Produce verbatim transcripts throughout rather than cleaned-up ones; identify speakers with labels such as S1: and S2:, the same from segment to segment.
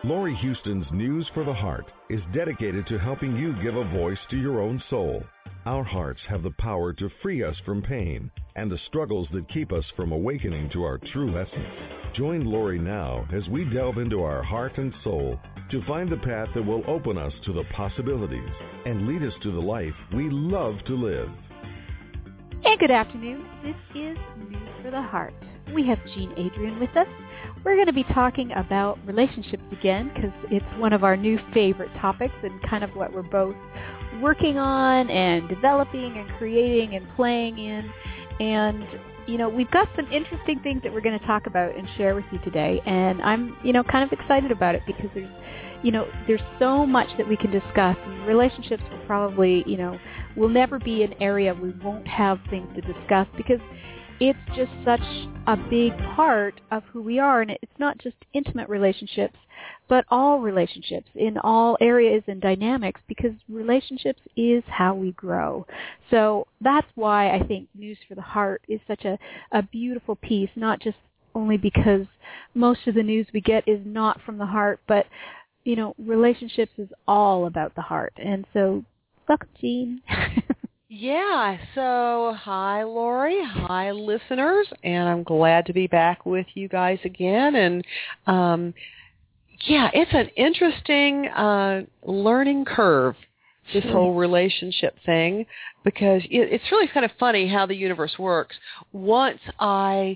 S1: Lori Houston's News for the Heart is dedicated to helping you give a voice to your own soul. Our hearts have the power to free us from pain and the struggles that keep us from awakening to our true essence. Join Lori now as we delve into our heart and soul to find the path that will open us to the possibilities and lead us to the life we love to live.
S2: And good afternoon. This is News for the Heart. We have Jean Adrian with us. We're going to be talking about relationships again because it's one of our new favorite topics and kind of what we're both working on and developing and creating and playing in. And, you know, we've got some interesting things that we're going to talk about and share with you today. And I'm, you know, kind of excited about it because there's, you know, there's so much that we can discuss. And relationships will probably, you know, will never be an area we won't have things to discuss because it's just such a big part of who we are. And it's not just intimate relationships, but all relationships in all areas and dynamics, because relationships is how we grow. So that's why I think News for the Heart is such a, a beautiful piece, not just only because most of the news we get is not from the heart, but, you know, relationships is all about the heart. And so, welcome, Jean.
S3: Yeah, so hi, Lori. Hi, listeners. And I'm glad to be back with you guys again. And, um, yeah, it's an interesting uh, learning curve, this
S2: Sure.
S3: whole relationship thing, because it, it's really kind of funny how the universe works. Once I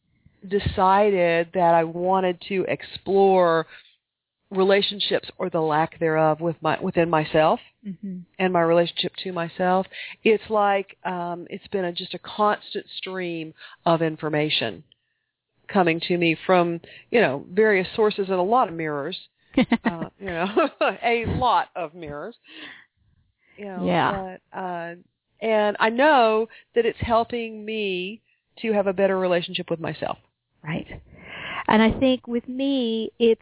S3: decided that I wanted to explore relationships or the lack thereof with my within myself mm-hmm. and my relationship to myself, it's like um, it's been a, just a constant stream of information coming to me from, you know, various sources and a lot of mirrors, uh, you know, a lot of mirrors, you know,
S2: yeah.
S3: But, uh, and I know that it's helping me to have a better relationship with myself.
S2: Right. And I think with me, it's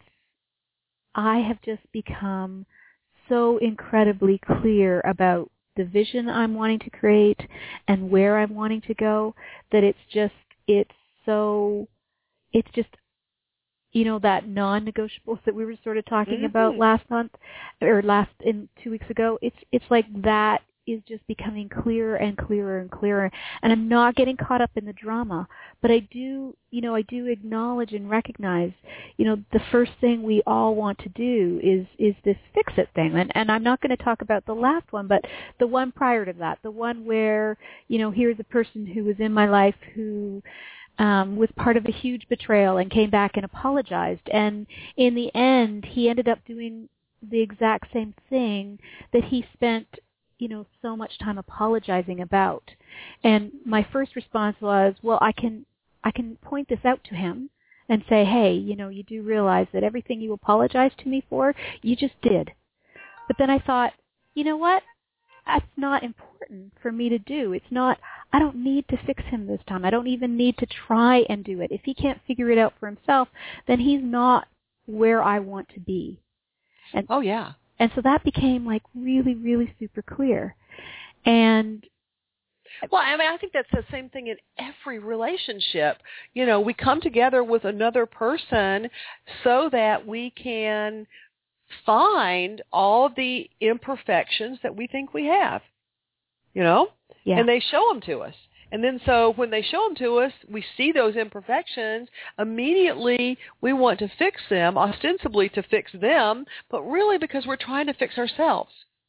S2: I have just become so incredibly clear about the vision I'm wanting to create and where I'm wanting to go that it's just, it's so, it's just, you know, that non-negotiables that we were sort of talking mm-hmm. about last month or last, in two weeks ago. It's, it's like that is just becoming clearer and clearer and clearer. And I'm not getting caught up in the drama, but I do, you know, I do acknowledge and recognize, you know, the first thing we all want to do is, is this fix-it thing. And, and I'm not going to talk about the last one, but the one prior to that, the one where, you know, here's a person who was in my life who um, was part of a huge betrayal and came back and apologized. And in the end, he ended up doing the exact same thing that he spent you know, so much time apologizing about. And my first response was, well, I can, I can point this out to him and say, hey, you know, you do realize that everything you apologized to me for, you just did. But then I thought, you know what? That's not important for me to do. It's not, I don't need to fix him this time. I don't even need to try and do it. If he can't figure it out for himself, then he's not where I want to be. And
S3: oh, yeah.
S2: And so that became like really, really super clear. And
S3: well, I mean, I think that's the same thing in every relationship. You know, we come together with another person so that we can find all the imperfections that we think we have, you know,
S2: yeah.
S3: and they show them to us. And then so when they show them to us, we see those imperfections. Immediately we want to fix them, ostensibly to fix them, but really because we're trying to fix ourselves.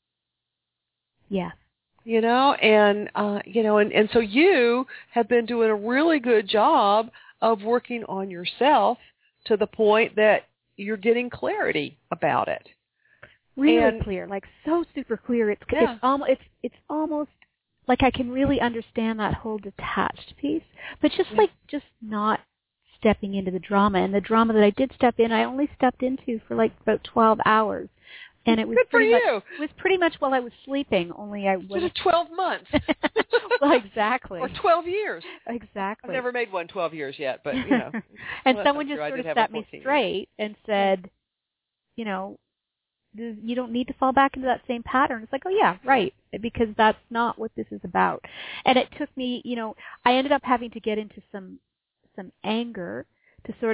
S2: Yeah.
S3: You know, and, uh, you know, and, and so you have been doing a really good job of working on yourself to the point that you're getting clarity about it.
S2: Really
S3: and,
S2: clear, like so super clear. It's,
S3: yeah.
S2: it's, almost, it's, it's almost like I can really understand that whole detached piece, but just
S3: yeah.
S2: like just not stepping into the drama. And the drama that I did step in, I only stepped into for like about twelve hours. And it was
S3: Good for
S2: pretty
S3: you.
S2: much, it was pretty much while I was sleeping, only I was
S3: Just twelve months.
S2: Well, exactly.
S3: Or twelve years.
S2: Exactly.
S3: I've never made one twelve years yet, but, you know.
S2: And
S3: well,
S2: someone just sort of set me straight
S3: years.
S2: and said, you know, you don't need to fall back into that same pattern. It's like, oh, yeah, right, because that's not what this is about. And it took me, you know, I ended up having to get into some some anger to sort of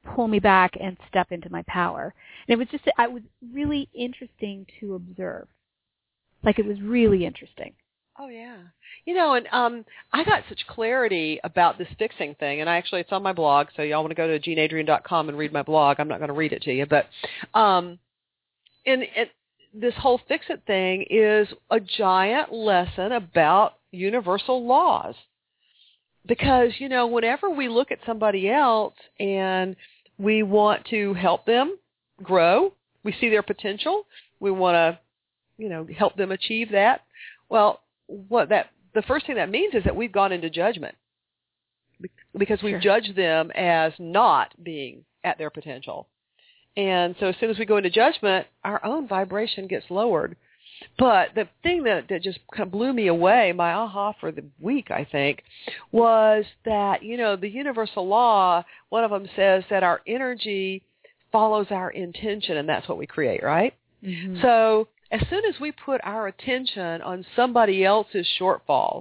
S2: pull me back and step into my power. And it was just, it was really interesting to observe. Like, it was really interesting.
S3: Oh, yeah. You know, and um, I got such clarity about this fixing thing, and I actually, it's on my blog, so y'all want to go to jean adrian dot com and read my blog. I'm not going to read it to you, but um, and it, this whole fix-it thing is a giant lesson about universal laws. Because, you know, whenever we look at somebody else and we want to help them grow, we see their potential, we want to, you know, help them achieve that, well, what that the first thing that means is that we've gone into judgment because we've
S2: Sure.
S3: judged them as not being at their potential. And so as soon as we go into judgment, our own vibration gets lowered. But the thing that, that just kind of blew me away, my aha for the week, I think, was that, you know, the universal law, one of them says that our energy follows our intention, and that's what we create, right?
S2: Mm-hmm.
S3: So as soon as we put our attention on somebody else's shortfalls,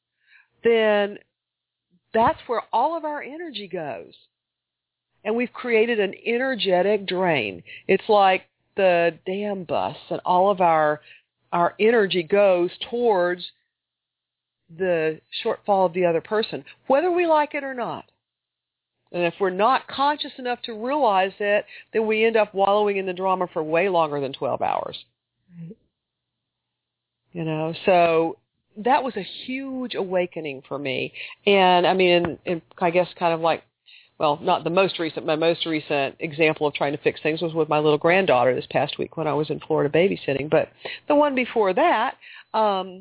S3: then that's where all of our energy goes. And we've created an energetic drain. It's like the dam busts, and all of our our energy goes towards the shortfall of the other person, whether we like it or not. And if we're not conscious enough to realize it, then we end up wallowing in the drama for way longer than twelve hours.
S2: Right.
S3: You know, so that was a huge awakening for me. And I mean, and I guess kind of like, well, not the most recent, my most recent example of trying to fix things was with my little granddaughter this past week when I was in Florida babysitting. But the one before that, um,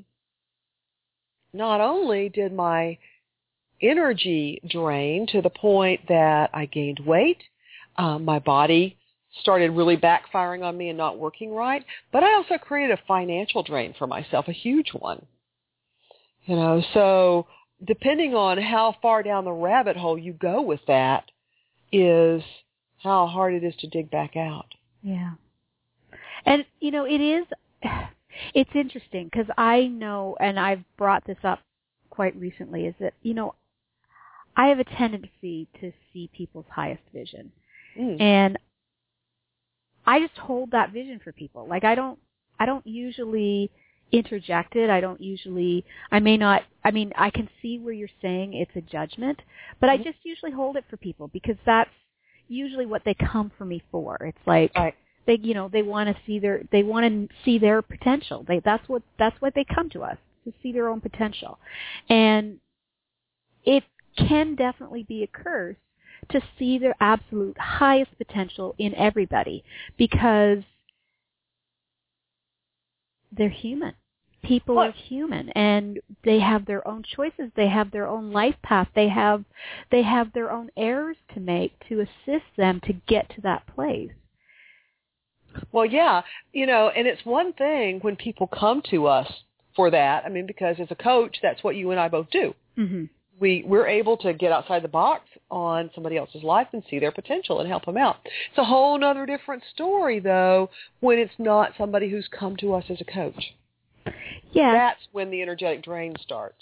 S3: not only did my energy drain to the point that I gained weight, um, my body started really backfiring on me and not working right, but I also created a financial drain for myself, a huge one. You know, so depending on how far down the rabbit hole you go with that is how hard it is to dig back out.
S2: Yeah. And, you know, it is, it's interesting because I know, and I've brought this up quite recently, is that, you know, I have a tendency to see people's highest vision.
S3: Mm.
S2: And I just hold that vision for people. Like, I don't, I don't usually interject it. I don't usually, I may not, I mean, I can see where you're saying it's a judgment, but I just usually hold it for people because that's usually what they come for me for. It's like,
S3: Right.
S2: they, you know, they want to see their, they want to see their potential. They, that's what, that's what they come to us, to see their own potential. And it can definitely be a curse to see their absolute highest potential in everybody because they're human. People
S3: What?
S2: are human, and they have their own choices. They have their own life path. They have they have their own errors to make to assist them to get to that place.
S3: Well, yeah, you know, and it's one thing when people come to us for that. I mean, because as a coach, that's what you and I both do.
S2: Mm-hmm.
S3: We, we're able to get outside the box on somebody else's life and see their potential and help them out. It's a whole other different story, though, when it's not somebody who's come to us as a coach.
S2: Yeah.
S3: That's when the energetic drain starts.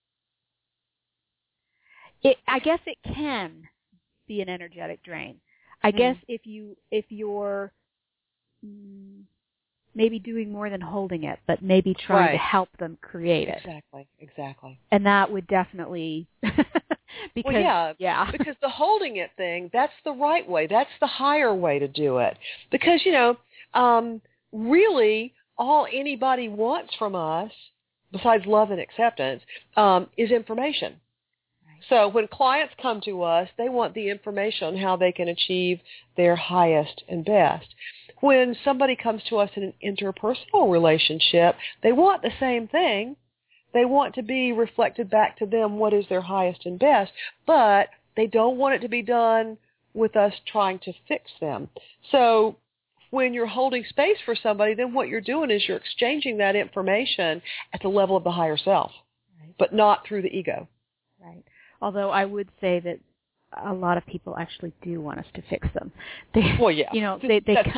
S2: It, I guess it can be an energetic drain. I
S3: Mm.
S2: guess if you if you're mm, maybe doing more than holding it, but maybe trying
S3: Right.
S2: to help them create it.
S3: Exactly, exactly.
S2: And that would definitely because
S3: Well, yeah,
S2: yeah.
S3: because the holding it thing, that's the right way. That's the higher way to do it. Because, you know, um, really all anybody wants from us, besides love and acceptance, um, is information. Right. So when clients come to us, they want the information on how they can achieve their highest and best. When somebody comes to us in an interpersonal relationship, they want the same thing. They want to be reflected back to them what is their highest and best, but they don't want it to be done with us trying to fix them. So when you're holding space for somebody, then what you're doing is you're exchanging that information at the level of the higher self, right. But not through the ego.
S2: Right. Although I would say that a lot of people actually do want us to fix them. They,
S3: well, yeah,
S2: you know, they, they
S3: that's
S2: come,
S3: true.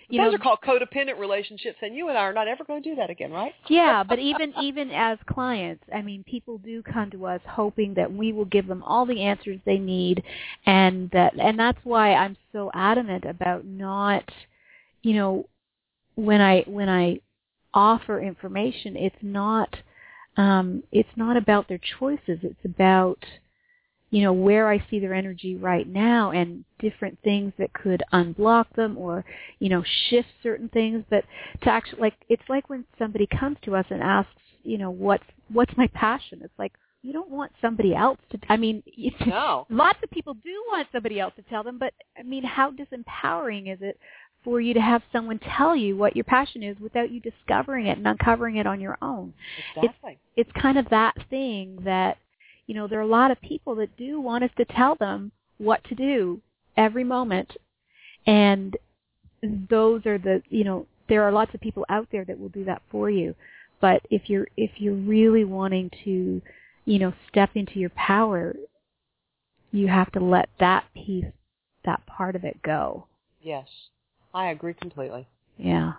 S2: you
S3: Those
S2: know,
S3: are called codependent relationships, and you and I are not ever going to do that again, right?
S2: Yeah, but even even as clients, I mean, people do come to us hoping that we will give them all the answers they need, and that and that's why I'm so adamant about not, you know, when I when I offer information, it's not um, it's not about their choices. It's about, you know, where I see their energy right now and different things that could unblock them or, you know, shift certain things. But to actually, like, it's like when somebody comes to us and asks, you know, what's, what's my passion? It's like, you don't want somebody else to, I mean,
S3: no.
S2: Lots of people do want somebody else to tell them, but, I mean, how disempowering is it for you to have someone tell you what your passion is without you discovering it and uncovering it on your own?
S3: Exactly.
S2: It's, it's kind of that thing that, you know, there are a lot of people that do want us to tell them what to do every moment. And those are the, you know, there are lots of people out there that will do that for you. But if you're, if you're really wanting to, you know, step into your power, you have to let that piece, that part of it go.
S3: Yes. I agree completely.
S2: Yeah.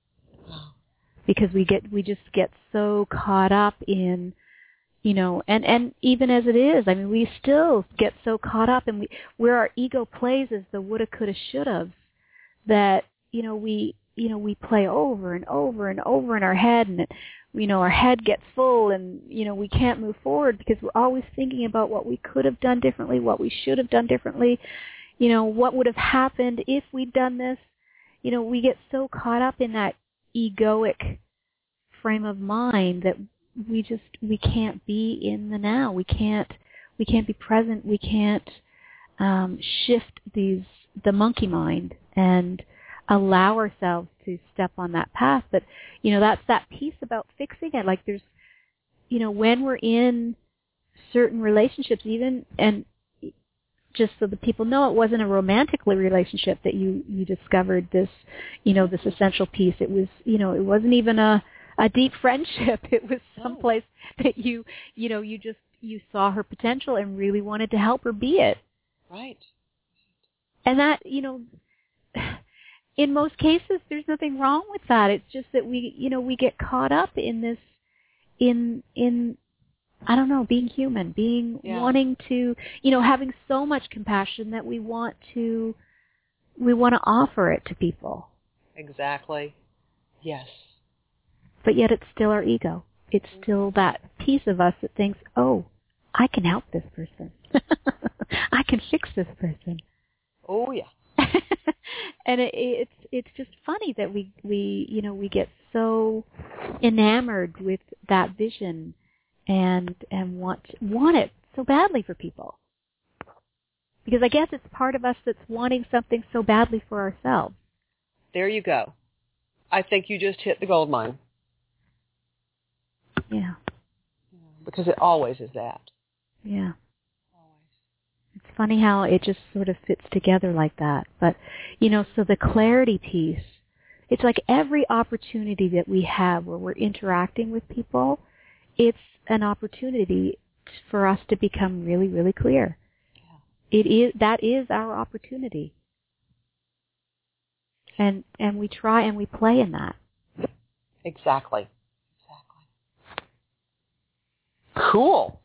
S2: Because we get, we just get so caught up in, you know, and, and even as it is, I mean, we still get so caught up in we, where our ego plays as the woulda, coulda, shoulda, that, you know, we, you know, we play over and over and over in our head, and, it, you know, our head gets full, and, you know, we can't move forward because we're always thinking about what we could have done differently, what we should have done differently, you know, what would have happened if we'd done this. You know, we get so caught up in that egoic frame of mind that we just, we can't be in the now. We can't, we can't be present. We can't um, shift these, the monkey mind and allow ourselves to step on that path. But, you know, that's that piece about fixing it. Like there's, you know, when we're in certain relationships even, and just so that people know, it wasn't a romantic relationship that you, you discovered this, you know, this essential piece. It was, you know, it wasn't even a, a deep friendship. It was someplace that you, you know, you just, you saw her potential and really wanted to help her be it.
S3: Right.
S2: And that, you know, in most cases, there's nothing wrong with that. It's just that we, you know, we get caught up in this, in, in, I don't know, being human, being,
S3: yeah.
S2: wanting to, you know, having so much compassion that we want to, we want to offer it to people.
S3: Exactly. Yes.
S2: But yet it's still our ego. It's still that piece of us that thinks, oh, I can help this person. I can fix this person.
S3: Oh, yeah.
S2: And it, it's it's just funny that we, we, you know, we get so enamored with that vision and and want want it so badly for people. Because I guess it's part of us that's wanting something so badly for ourselves.
S3: There you go. I think you just hit the gold mine.
S2: Yeah.
S3: Because it always is that.
S2: Yeah.
S3: Always.
S2: It's funny how it just sort of fits together like that. But, you know, so the clarity piece, it's like every opportunity that we have where we're interacting with people, it's an opportunity for us to become really, really clear. Yeah. It is, that is our opportunity. And and we try and we play in that.
S3: Exactly. Exactly. Cool.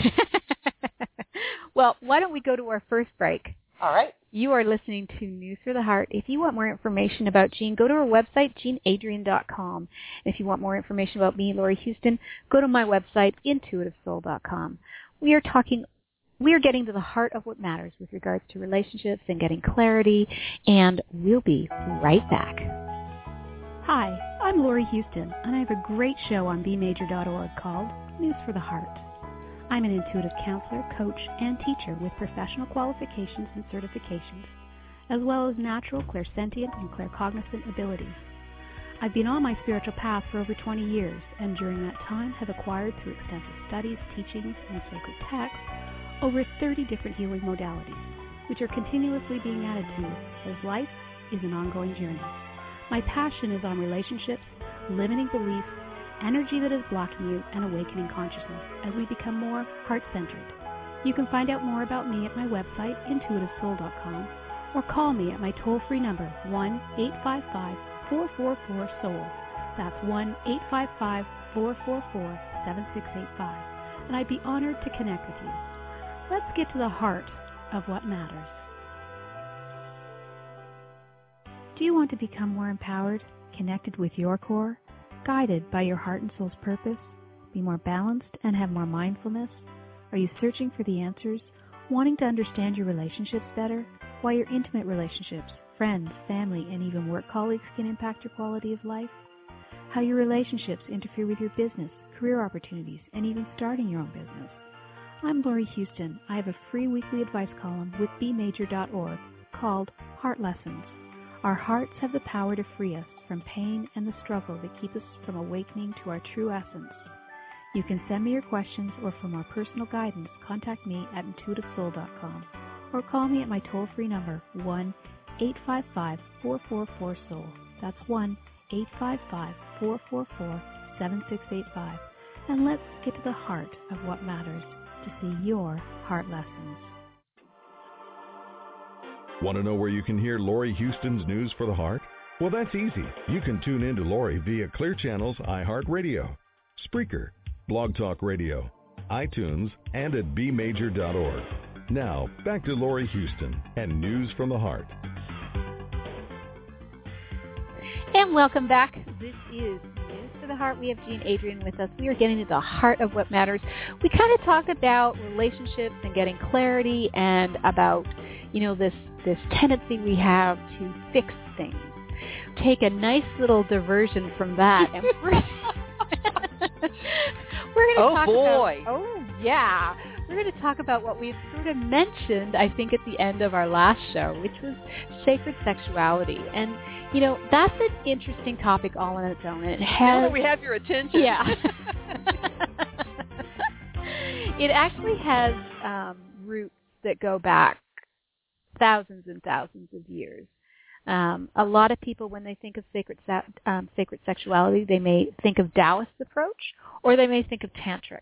S2: Well, why don't we go to our first break?
S3: All right.
S2: You are listening to News for the Heart. If you want more information about Jean, go to our website, jean adrian dot com. And if you want more information about me, Laurie Houston, go to my website, intuitive soul dot com. We are talking, we are getting to the heart of what matters with regards to relationships and getting clarity, and we'll be right back. Hi, I'm Laurie Houston, and I have a great show on b major dot org called News for the Heart. I'm an intuitive counselor, coach, and teacher with professional qualifications and certifications, as well as natural, clairsentient, and claircognizant abilities. I've been on my spiritual path for over twenty years, and during that time have acquired through extensive studies, teachings, and sacred texts over thirty different healing modalities, which are continuously being added to as life is an ongoing journey. My passion is on relationships, limiting beliefs, energy that is blocking you, and awakening consciousness as we become more heart-centered. You can find out more about me at my website, intuitive soul dot com, or call me at my toll-free number, one eight five five, four four four, S O U L. That's one eight five five, four four four, seven six eight five. And I'd be honored to connect with you. Let's get to the heart of what matters. Do you want to become more empowered, connected with your core, guided by your heart and soul's purpose, be more balanced and have more mindfulness? Are you searching for the answers, wanting to understand your relationships better, why your intimate relationships, friends, family, and even work colleagues can impact your quality of life? How your relationships interfere with your business, career opportunities, and even starting your own business? I'm Laurie Houston. I have a free weekly advice column with b major dot org called Heart Lessons. Our hearts have the power to free us from pain and the struggle that keep us from awakening to our true essence. You can send me your questions, or for more personal guidance, contact me at intuitive soul dot com or call me at my toll-free number, one eight five five, four four four, S O U L. That's one eight five five, four four four, seven six eight five. And let's get to the heart of what matters to see your heart lessons.
S1: Want to know where you can hear Laurie Houston's News for the Heart? Well, that's easy. You can tune in to Laurie via Clear Channel's iHeartRadio, Spreaker, Blog Talk Radio, iTunes, and at b major dot org. Now, back to Laurie Houston and News from the Heart.
S2: And welcome back. This is News for the Heart. We have Jean Adrian with us. We are getting to the heart of what matters. We kind of talked about relationships and getting clarity, and about, you know, this, this tendency we have to fix things. Take a nice little diversion from that. And we're, we're going to
S3: oh,
S2: talk
S3: boy.
S2: about... Oh, yeah. We're going to talk about what we've sort of mentioned, I think, at the end of our last show, which was sacred sexuality. And, you know, that's an interesting topic all on its own. And it has,
S3: now that we have your attention.
S2: Yeah. It actually has um, roots that go back thousands and thousands of years. Um, a lot of people, when they think of sacred um, sacred sexuality, they may think of Taoist approach, or they may think of tantric.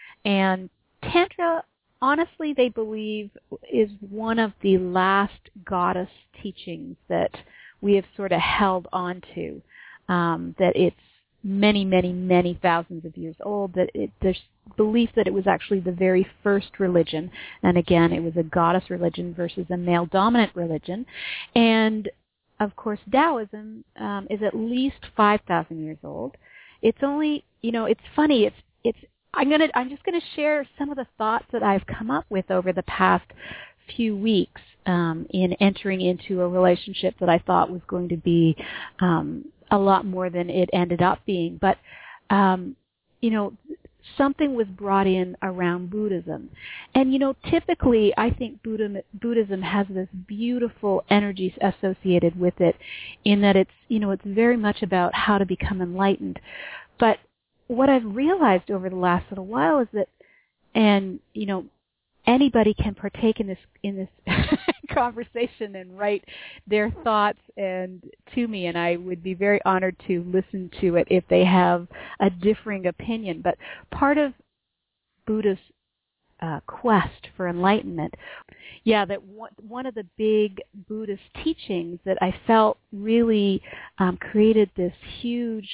S2: And Tantra, honestly, they believe is one of the last goddess teachings that we have sort of held on to, um, that it's many, many, many thousands of years old, that it, there's belief that it was actually the very first religion, and again, it was a goddess religion versus a male-dominant religion. And, of course, Taoism um, is at least five thousand years old. It's only, you know, it's funny, it's it's I'm gonna. I'm just gonna share some of the thoughts that I've come up with over the past few weeks um, in entering into a relationship that I thought was going to be um, a lot more than it ended up being. But um, you know, something was brought in around Buddhism, and you know, typically I think Buddhism, Buddhism has this beautiful energy associated with it, in that it's you know it's very much about how to become enlightened, but what I've realized over the last little while is that, and you know, anybody can partake in this in this conversation and write their thoughts and to me, and I would be very honored to listen to it if they have a differing opinion. But part of Buddha's uh, quest for enlightenment, yeah, that one, one of the big Buddhist teachings that I felt really um, created this huge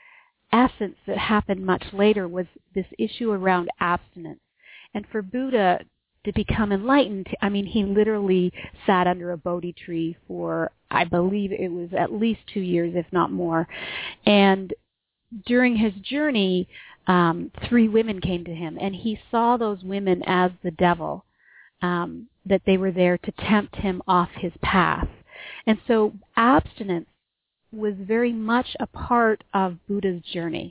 S2: essence that happened much later was this issue around abstinence. And for Buddha to become enlightened, I mean, he literally sat under a Bodhi tree for, I believe it was at least two years, if not more. And during his journey, um, three women came to him, and he saw those women as the devil, um, that they were there to tempt him off his path. And so abstinence was very much a part of Buddha's journey.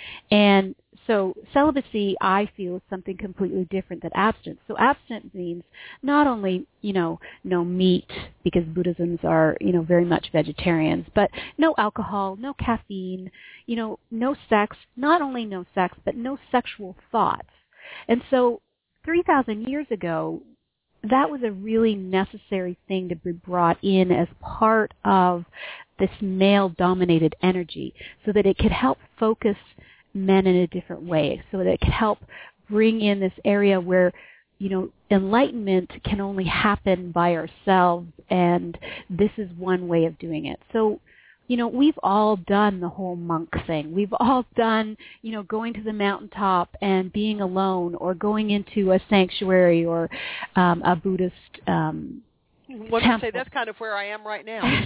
S2: And so celibacy, I feel, is something completely different than abstinence. So abstinence means not only, you know, no meat, because Buddhisms are, you know, very much vegetarians, but no alcohol, no caffeine, you know, no sex, not only no sex, but no sexual thoughts. And so three thousand years ago, that was a really necessary thing to be brought in as part of this male-dominated energy, so that it could help focus men in a different way, so that it could help bring in this area where you know, enlightenment can only happen by ourselves, and this is one way of doing it. So, you know, we've all done the whole monk thing. We've all done, you know, going to the mountaintop and being alone, or going into a sanctuary or um, a Buddhist um,
S3: One
S2: temple.
S3: would say that's kind of where I am right now.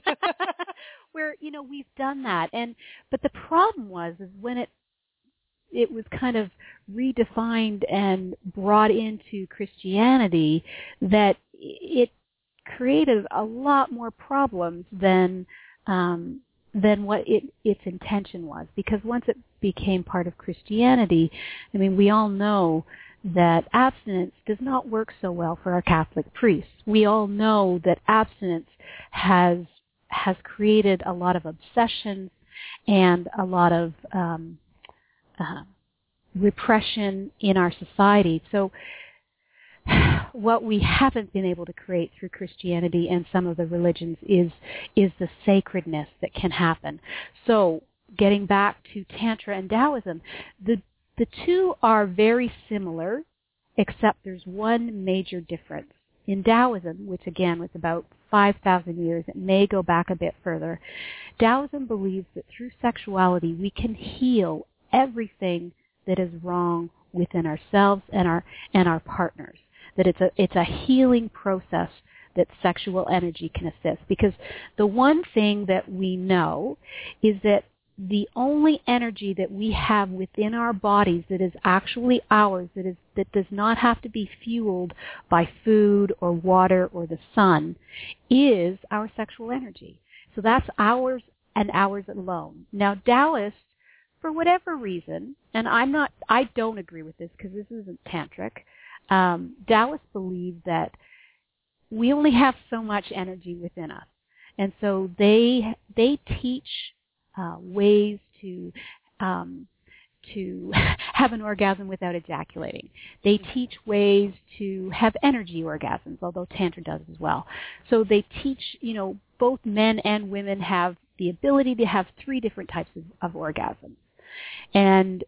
S2: Where, you know, we've done that. And but the problem was is when it it was kind of redefined and brought into Christianity, that it created a lot more problems than um, than what it, its intention was. Because once it became part of Christianity, I mean, we all know that abstinence does not work so well for our Catholic priests. We all know that abstinence has has created a lot of obsessions and a lot of um, uh, repression in our society. So what we haven't been able to create through Christianity and some of the religions is is the sacredness that can happen. So getting back to Tantra and Taoism, the the two are very similar, except there's one major difference. In Taoism, which again was about five thousand years, it may go back a bit further, Taoism believes that through sexuality we can heal everything that is wrong within ourselves and our and our partners. That it's a it's a healing process that sexual energy can assist. Because the one thing that we know is that the only energy that we have within our bodies that is actually ours, that is that does not have to be fueled by food or water or the sun, is our sexual energy. So that's ours and ours alone. Now, Taoists, for whatever reason, and I'm not, I don't agree with this because this isn't tantric. Um, Taoists believe that we only have so much energy within us, and so they they teach uh, ways to um, to have an orgasm without ejaculating. They teach ways to have energy orgasms, although Tantra does as well. So they teach, you know, both men and women have the ability to have three different types of, of orgasms. And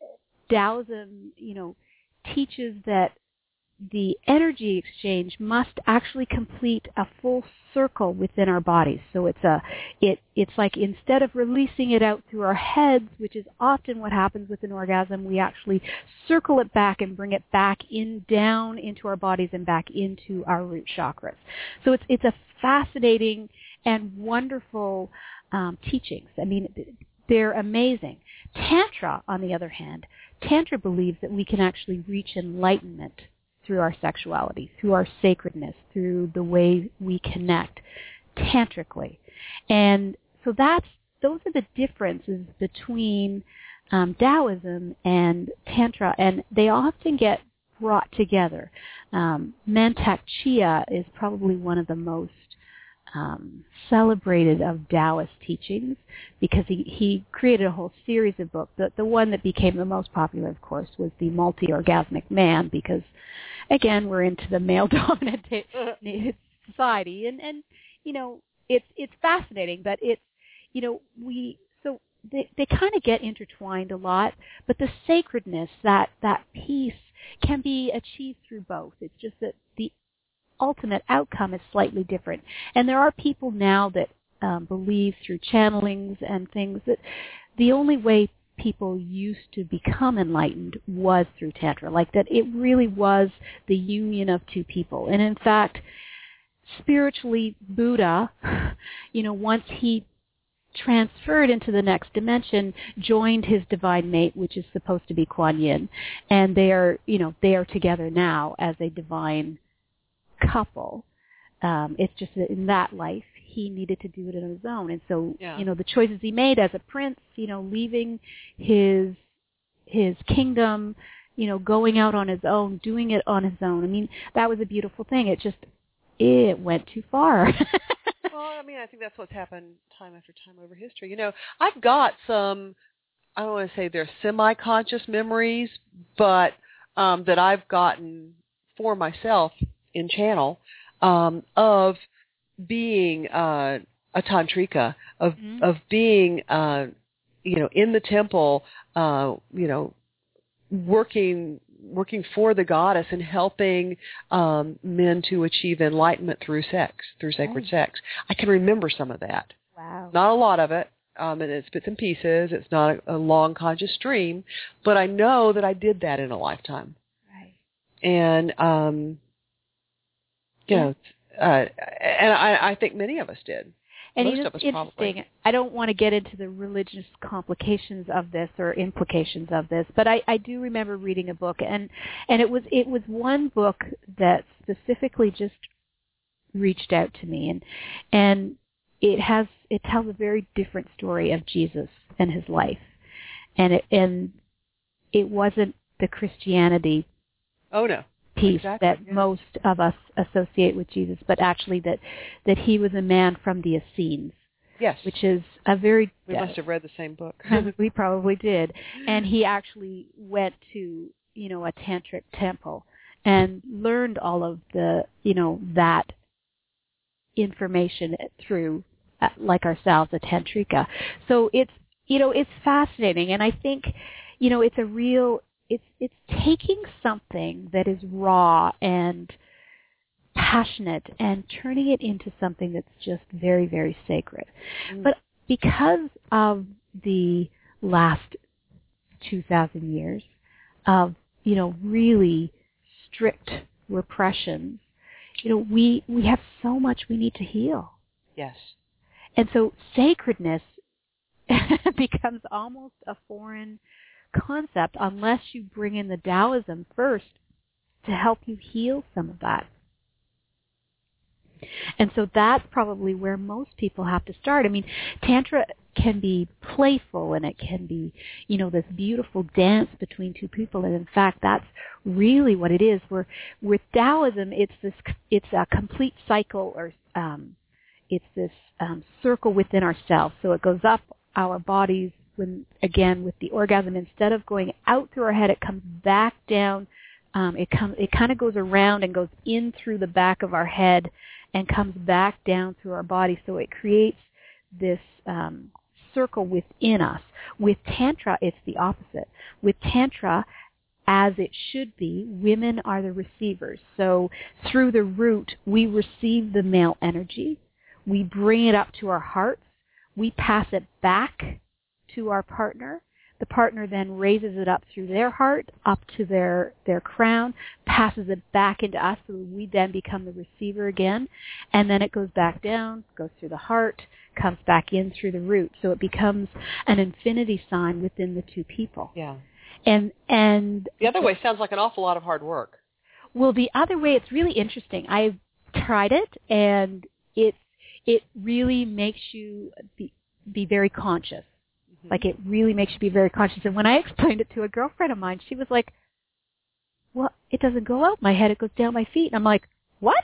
S2: Taoism, you know, teaches that the energy exchange must actually complete a full circle within our bodies. So it's a, it, it's like instead of releasing it out through our heads, which is often what happens with an orgasm, we actually circle it back and bring it back in, down into our bodies and back into our root chakras. So it's it's a fascinating and wonderful um, teachings. I mean, they're amazing. Tantra, on the other hand, Tantra believes that we can actually reach enlightenment through our sexuality, through our sacredness, through the way we connect tantrically. And so that's those are the differences between um, Taoism and Tantra, and they often get brought together. Um, Mantak Chia is probably one of the most Um, celebrated of Taoist teachings because he, he created a whole series of books. The, the one that became the most popular, of course, was The Multi-Orgasmic Man because, again, we're into the male-dominated society. And, and, you know, it's it's fascinating, but it's, you know, we, so they, they kind of get intertwined a lot, but the sacredness, that, that peace can be achieved through both. It's just that the ultimate outcome is slightly different. And there are people now that um, believe through channelings and things that the only way people used to become enlightened was through Tantra, like that it really was the union of two people. And in fact, spiritually, Buddha, you know, once he transferred into the next dimension, joined his divine mate, which is supposed to be Kuan Yin, and they are, you know, they are together now as a divine couple. Um, it's just that in that life he needed to do it on his own, and so yeah. you know the choices he made as a prince, you know, leaving his his kingdom, you know, going out on his own, doing it on his own. I mean, that was a beautiful thing. It just it went too far.
S3: Well, I mean, I think that's what's happened time after time over history. You know, I've got some, I don't want to say they're semi-conscious memories, but um, that I've gotten for myself in channel um, of being uh, a tantrika, of mm-hmm. of being uh, you know in the temple, uh, you know, working working for the goddess and helping um, men to achieve enlightenment through sex, through sacred
S2: right.
S3: sex. I can remember some of that.
S2: Wow.
S3: Not a lot of it, um, and it's bits and pieces. It's not a, a long conscious stream, but I know that I did that in a lifetime.
S2: Right.
S3: And, um, you know, uh, and I, I think many of us did.
S2: And
S3: Most
S2: you know,
S3: of us
S2: it's interesting.
S3: probably.
S2: I don't want to get into the religious complications of this or implications of this, but I, I do remember reading a book, and, and it was it was one book that specifically just reached out to me, and and it has it tells a very different story of Jesus and his life, and it and it wasn't the Christianity.
S3: Oh no.
S2: piece
S3: exactly,
S2: that
S3: yeah.
S2: most of us associate with Jesus, but actually that, that he was a man from the Essenes.
S3: Yes.
S2: Which is a very...
S3: We must have read the same book.
S2: We probably did. And he actually went to, you know, a tantric temple and learned all of the, you know, that information through, uh, like ourselves, a tantrika. So it's, you know, it's fascinating. And I think, you know, it's a real... It's it's taking something that is raw and passionate and turning it into something that's just very, very sacred. Mm. But because of the last two thousand years of, you know, really strict repressions, you know, we, we have so much we need to heal.
S3: Yes.
S2: And so sacredness becomes almost a foreign concept unless you bring in the Taoism first to help you heal some of that. And so that's probably where most people have to start. I mean, Tantra can be playful and it can be, you know, this beautiful dance between two people. And in fact, that's really what it is. Where with Taoism, it's this, it's a complete cycle, or um, it's this um, circle within ourselves. So it goes up our bodies. When, again, with the orgasm, instead of going out through our head, it comes back down. Um, it comes, it kind of goes around and goes in through the back of our head and comes back down through our body. So it creates this um, circle within us. With Tantra, it's the opposite. With Tantra, as it should be, women are the receivers. So through the root, we receive the male energy. We bring it up to our hearts. We pass it back to our partner. The partner then raises it up through their heart, up to their, their crown, passes it back into us, so we then become the receiver again, and then it goes back down, goes through the heart, comes back in through the root. So it becomes an infinity sign within the two people.
S3: Yeah.
S2: And and
S3: the other way sounds like an awful lot of hard work.
S2: Well, the other way, it's really interesting. I've tried it, and it it really makes you be, be very conscious. Like, it really makes you be very conscious. And when I explained it to a girlfriend of mine, she was like, well, it doesn't go out my head, it goes down my feet. And I'm like, what?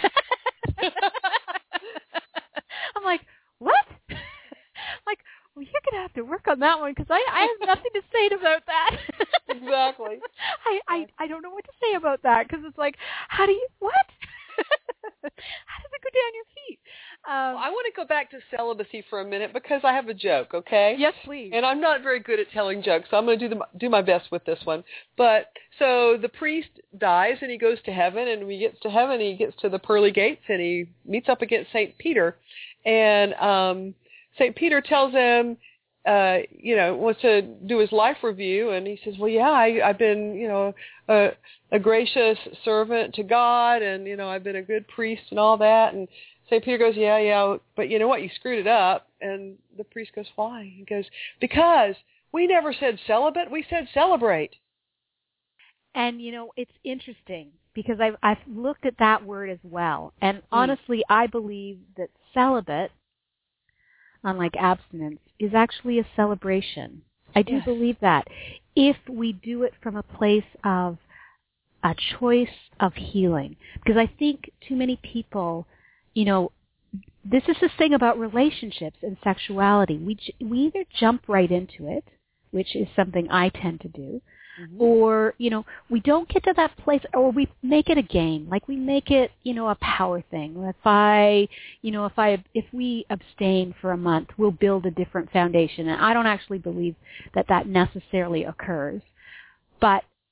S2: I'm like, what? I'm like, well, you're going to have to work on that one, because I, I have nothing to say about that.
S3: Exactly.
S2: I, I, I don't know what to say about that, because it's like, how do you, what? How does it go down your feet? Um,
S3: well, I want to go back to celibacy for a minute, because I have a joke, okay?
S2: Yes, please.
S3: And I'm not very good at telling jokes, so I'm going to do the, do my best with this one. But so the priest dies, and he goes to heaven, and when he gets to heaven, he gets to the pearly gates, and he meets up against Saint Peter. And um, Saint Peter tells him, uh, you know, wants to do his life review, and he says, well, yeah, I, I've been, you know, a, a gracious servant to God, and, you know, I've been a good priest and all that. And Saint Peter goes, yeah, yeah, but you know what, you screwed it up. And the priest goes, why? He goes, because we never said celibate, we said celebrate.
S2: And, you know, it's interesting, because I've, I've looked at that word as well. And honestly, mm. I believe that celibate, unlike abstinence, is actually a celebration. I do yes. believe that. If we do it from a place of a choice of healing. Because I think too many people, you know, this is the thing about relationships and sexuality. We we either jump right into it, which is something I tend to do, mm-hmm. or, you know, we don't get to that place, or we make it a game. Like, we make it, you know, a power thing. If I, you know, if I, if we abstain for a month, we'll build a different foundation. And I don't actually believe that that necessarily occurs. But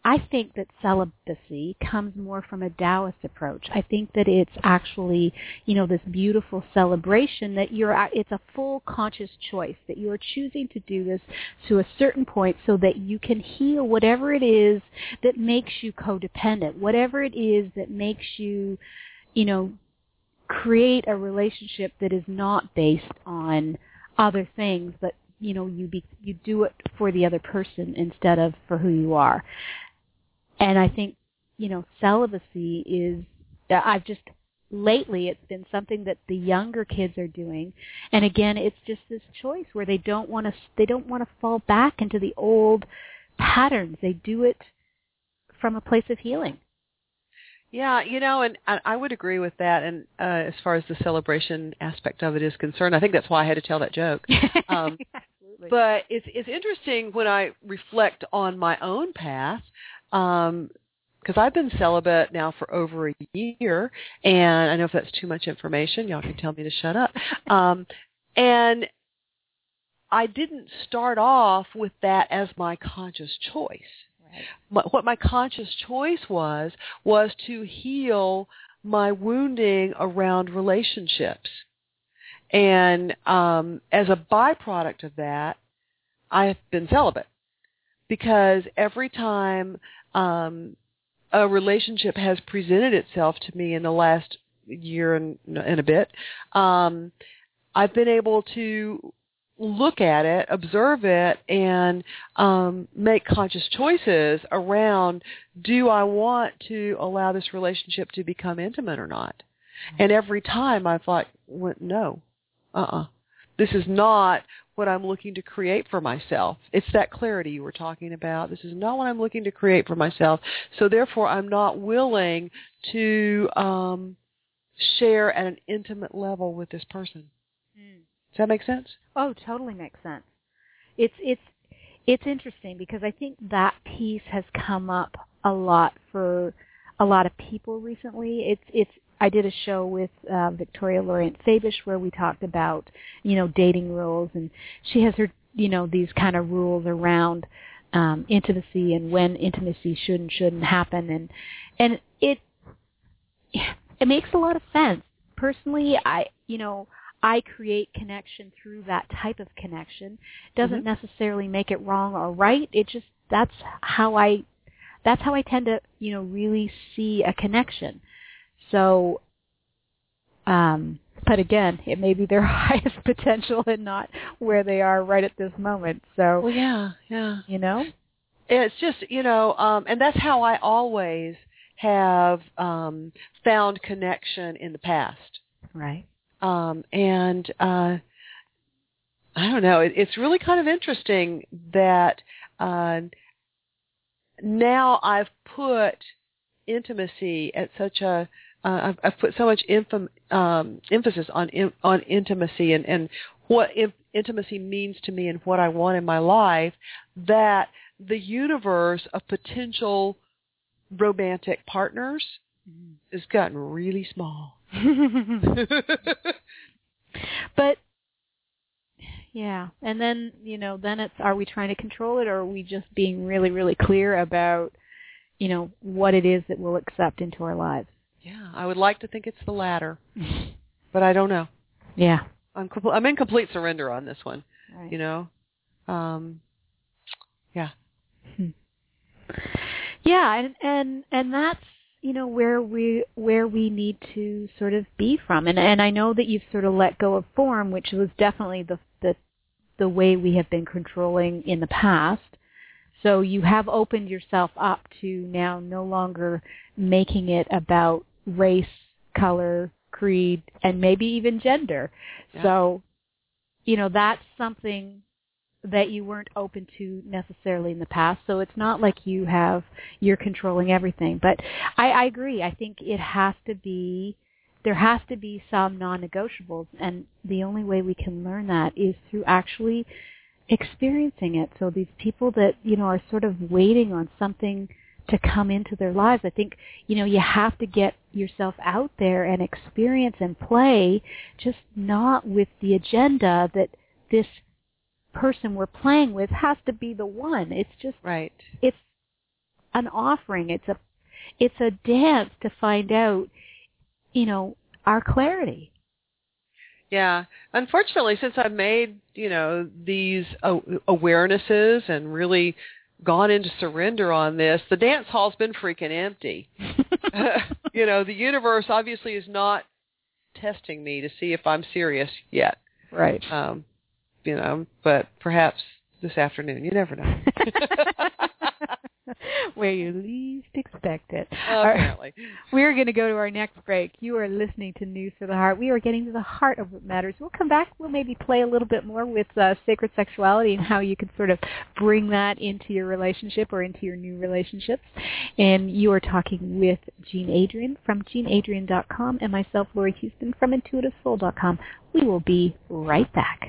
S2: I think that celibacy comes more from a Taoist approach. I think that it's actually, you know, this beautiful celebration that you're, it's a full conscious choice, that you're choosing to do this to a certain point so that you can heal whatever it is that makes you codependent, whatever it is that makes you, you know, create a relationship that is not based on other things, but, you know, you be, you do it for the other person instead of for who you are. And I think, you know, celibacy is, I've just, lately it's been something that the younger kids are doing. And again, it's just this choice where they don't want to, they don't want to fall back into the old patterns. They do it from a place of healing.
S3: Yeah, you know, and I, I would agree with that. And uh, as far as the celebration aspect of it is concerned, I think that's why I had to tell that joke. Um,
S2: Absolutely.
S3: But it's it's interesting when I reflect on my own path, um, because I've been celibate now for over a year, and I know if that's too much information, y'all can tell me to shut up. Um, and I didn't start off with that as my conscious choice. Right. What my conscious choice was, was to heal my wounding around relationships. And um, as a byproduct of that, I've been celibate. Because every time um, a relationship has presented itself to me in the last year and, and a bit, um, I've been able to look at it, observe it, and um, make conscious choices around, do I want to allow this relationship to become intimate or not? And every time I thought, well, no, uh-uh. This is not what I'm looking to create for myself. It's that clarity you were talking about. This is not what I'm looking to create for myself. So therefore, I'm not willing to um, share at an intimate level with this person. Mm. Does that make sense?
S2: Oh, totally makes sense. It's it's it's interesting because I think that piece has come up a lot for a lot of people recently. It's it's I did a show with uh, Victoria Laurent Fabish where we talked about, you know, dating rules, and she has her, you know, these kind of rules around um, intimacy and when intimacy should and shouldn't happen, and and it it makes a lot of sense. Personally, I you know I create connection through that type of connection. Doesn't mm-hmm. necessarily make it wrong or right. It just that's how I that's how I tend to, you know, really see a connection. So, um, but again, it may be their highest potential and not where they are right at this moment. So,
S3: well, yeah, yeah,
S2: you know,
S3: it's just, you know, um, and that's how I always have um, found connection in the past.
S2: Right.
S3: Um, and uh, I don't know. It, it's really kind of interesting that uh, now I've put intimacy at such a Uh, I've, I've put so much emph- um, emphasis on in, on intimacy and, and what in, intimacy means to me and what I want in my life, that the universe of potential romantic partners mm. has gotten really small.
S2: But, yeah, and then, you know, then it's, are we trying to control it, or are we just being really, really clear about, you know, what it is that we'll accept into our lives?
S3: Yeah, I would like to think it's the latter, but I don't know.
S2: Yeah.
S3: I'm compl- I'm in complete surrender on this one,
S2: right.
S3: you know. Um, yeah.
S2: Hmm. Yeah, and, and and that's, you know, where we where we need to sort of be from. And and I know that you've sort of let go of form, which was definitely the the the way we have been controlling in the past. So you have opened yourself up to now no longer making it about race, color, creed, and maybe even gender. Yeah. So, you know, that's something that you weren't open to necessarily in the past. So it's not like you have, you're controlling everything. But I, I agree. I think it has to be, there has to be some non-negotiables. And the only way we can learn that is through actually experiencing it. So these people that, you know, are sort of waiting on something to come into their lives, I think, you know, you have to get yourself out there and experience and play, just not with the agenda that this person we're playing with has to be the one. It's just,
S3: right.
S2: It's, an offering. It's a it's a dance to find out, you know, our clarity.
S3: Yeah. Unfortunately, since I've made, you know, these awarenesses and really gone into surrender on this, the dance hall's been freaking empty. You know, the universe obviously is not testing me to see if I'm serious yet.
S2: Right.
S3: Um, you know, but perhaps this afternoon. You never know.
S2: Where you least expect it.
S3: Uh, apparently.
S2: We're going to go to our next break. You are listening to News for the Heart. We are getting to the heart of what matters. We'll come back. We'll maybe play a little bit more with uh, sacred sexuality and how you can sort of bring that into your relationship or into your new relationships. And you are talking with Jean Adrian from jean adrian dot com and myself, Laurie Houston, from intuitive soul dot com. We will be right back.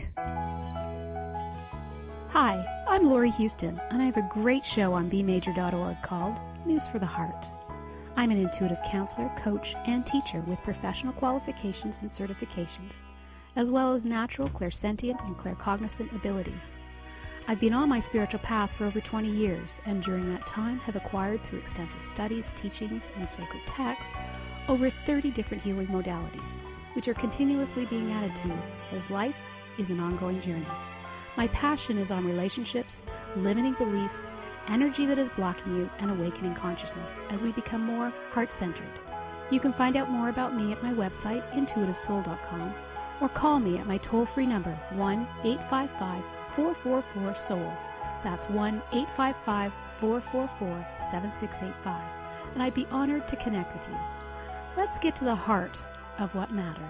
S4: Hi, I'm Laurie Houston, and I have a great show on b major dot org called News for the Heart. I'm an intuitive counselor, coach, and teacher with professional qualifications and certifications, as well as natural, clairsentient, and claircognizant abilities. I've been on my spiritual path for over twenty years, and during that time have acquired through extensive studies, teachings, and sacred texts over thirty different healing modalities, which are continuously being added to, as life is an ongoing journey. My passion is on relationships, limiting beliefs, energy that is blocking you, and awakening consciousness as we become more heart-centered. You can find out more about me at my website, intuitive soul dot com, or call me at my toll-free number, one eight five five, four four four, soul. That's one eight five five, four four four, seven six eight five, and I'd be honored to connect with you. Let's get to the heart of what matters.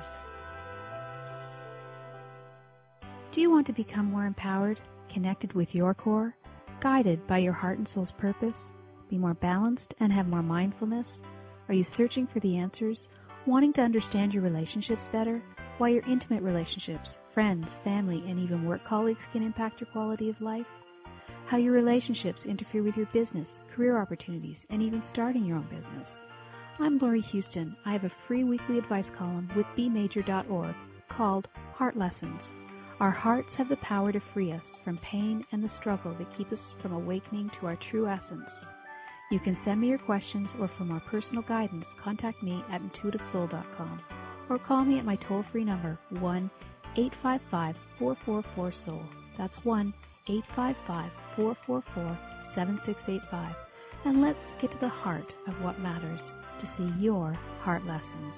S4: Do you want to become more empowered, connected with your core, guided by your heart and soul's purpose, be more balanced and have more mindfulness? Are you searching for the answers, wanting to understand your relationships better, why your intimate relationships, friends, family, and even work colleagues can impact your quality of life? How your relationships interfere with your business, career opportunities, and even starting your own business? I'm Laurie Houston. I have a free weekly advice column with b major dot org called Heart Lessons. Our hearts have the power to free us from pain and the struggle that keep us from awakening to our true essence. You can send me your questions, or for more personal guidance, contact me at intuitive soul dot com or call me at my toll-free number, one eight five five, four four four, soul. That's one eight five five, four four four, seven six eight five. And let's get to the heart of what matters to see your heart lessons.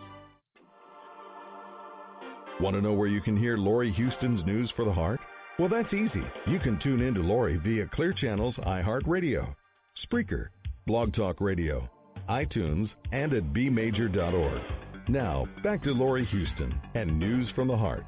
S1: Want to know where you can hear Laurie Houston's News for the Heart? Well, that's easy. You can tune in to Laurie via Clear Channel's iHeartRadio, Spreaker, Blog Talk Radio, iTunes, and at b major dot org. Now, back to Laurie Houston and News from the Heart.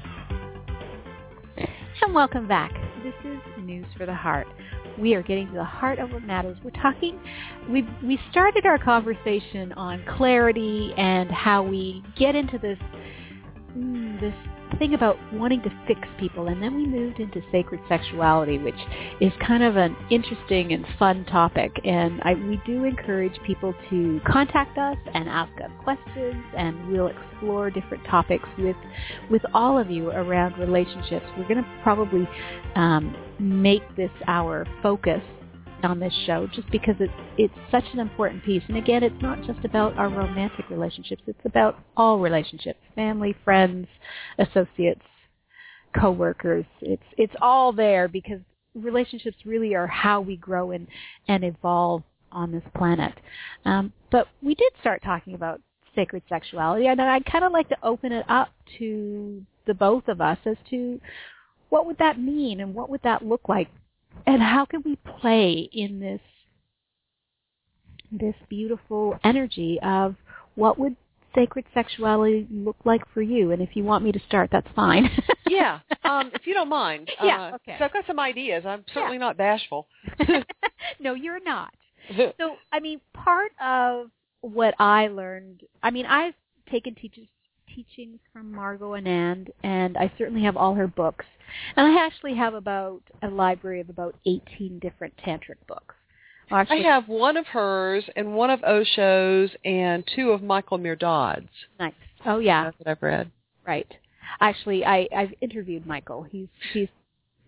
S2: And welcome back. This is News for the Heart. We are getting to the heart of what matters. We're talking, we we started our conversation on clarity and how we get into this this thing about wanting to fix people, and then we moved into sacred sexuality, which is kind of an interesting and fun topic. And I, we do encourage people to contact us and ask us questions, and we'll explore different topics with with all of you around relationships. We're going to probably um, make this our focus on this show, just because it's it's such an important piece. And again, it's not just about our romantic relationships, it's about all relationships, family, friends, associates, co-workers. It's it's all there, because relationships really are how we grow and, and evolve on this planet. Um, but we did start talking about sacred sexuality, and I'd kind of like to open it up to the both of us as to what would that mean and what would that look like. And how can we play in this this beautiful energy of what would sacred sexuality look like for you? And if you want me to start, that's fine.
S3: Yeah, um, if you don't mind.
S2: Yeah,
S3: uh,
S2: okay.
S3: So I've got some ideas. I'm certainly
S2: Yeah.
S3: not bashful.
S2: No, you're not. So, I mean, part of what I learned, I mean, I've taken teachers teachings from Margot Anand, and I certainly have all her books. And I actually have about a library of about eighteen different tantric books. Well, actually,
S3: I have one of hers and one of Osho's and two of Michael Mirdad's.
S2: Nice. Oh, yeah.
S3: That I've read.
S2: Right. Actually, I, I've interviewed Michael. He's he's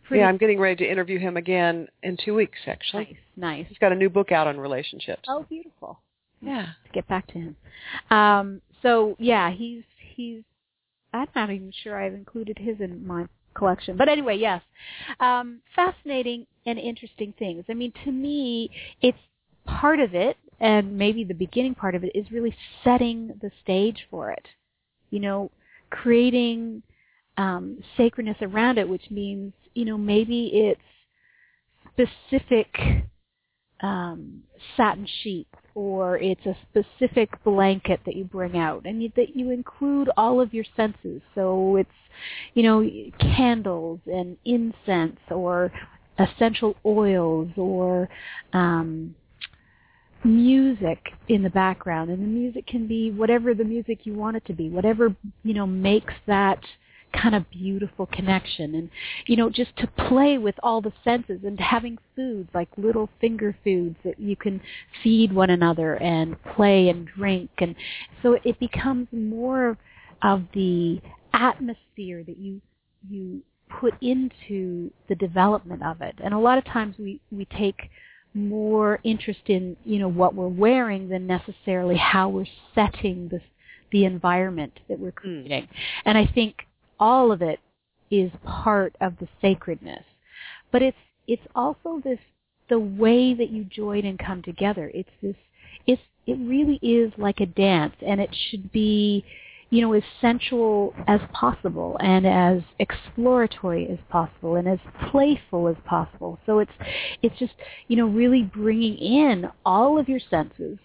S2: pretty.
S3: Yeah, I'm getting ready to interview him again in two weeks, actually.
S2: Nice, nice.
S3: He's got a new book out on relationships.
S2: Oh, beautiful.
S3: Yeah.
S2: Let's get back to him. Um, so, yeah, he's, he's, I'm not even sure I've included his in my collection. But anyway, yes. Um, fascinating and interesting things. I mean, to me, it's part of it, and maybe the beginning part of it, is really setting the stage for it. You know, creating um, sacredness around it, which means, you know, maybe it's specific um, satin sheets, or it's a specific blanket that you bring out, and you, that you include all of your senses. So it's, you know, candles and incense, or essential oils, or um, music in the background. And the music can be whatever the music you want it to be, whatever, you know, makes that kind of beautiful connection. And, you know, just to play with all the senses, and having foods like little finger foods that you can feed one another and play and drink. And so it becomes more of the atmosphere that you you put into the development of it. And a lot of times we, we take more interest in, you know, what we're wearing than necessarily how we're setting the, the environment that we're creating. Mm. And I think all of it is part of the sacredness. But it's it's also this, the way that you join and come together. It's this, it's, it really is like a dance, and it should be, you know, as sensual as possible, and as exploratory as possible, and as playful as possible. So it's it's just, you know, really bringing in all of your senses,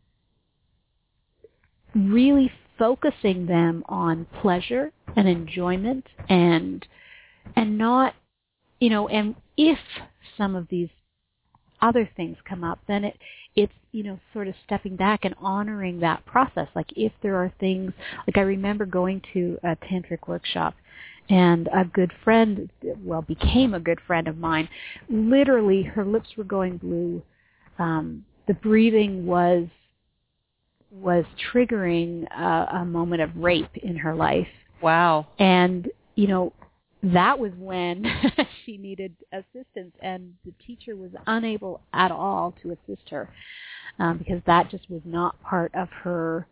S2: really focusing them on pleasure and enjoyment, and and not, you know, and if some of these other things come up, then it it's, you know, sort of stepping back and honoring that process. Like if there are things, like I remember going to a tantric workshop, and a good friend, well, became a good friend of mine, literally her lips were going blue. Um, the breathing was was triggering a, a moment of rape in her life.
S3: Wow.
S2: And, you know, that was when she needed assistance, and the teacher was unable at all to assist her, um, because that just was not part of her